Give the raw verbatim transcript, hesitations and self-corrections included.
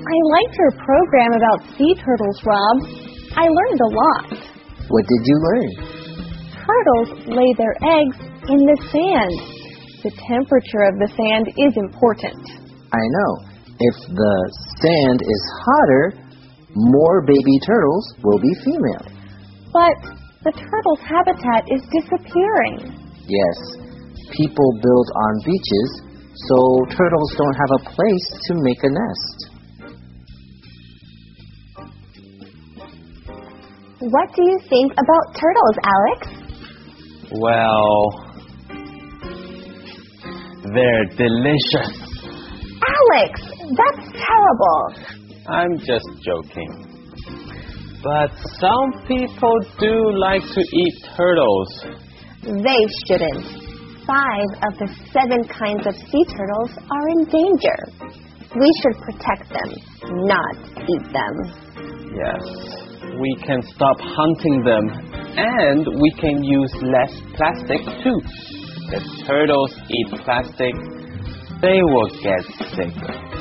I liked your program about sea turtles, Rob. I learned a lot. What did you learn? Turtles lay their eggs in the sand. The temperature of the sand is important. I know. If the sand is hotter, more baby turtles will be female. But the turtle's habitat is disappearing. Yes. People build on beaches, so turtles don't have a place to make a nest. What do you think about turtles, Alex? Well, they're delicious. Alex, that's terrible. I'm just joking. But some people do like to eat turtles. They shouldn't. Five of the seven kinds of sea turtles are in danger. We should protect them, not eat them. Yes, we can stop hunting them, and we can use less plastic too. If turtles eat plastic, they will get sick.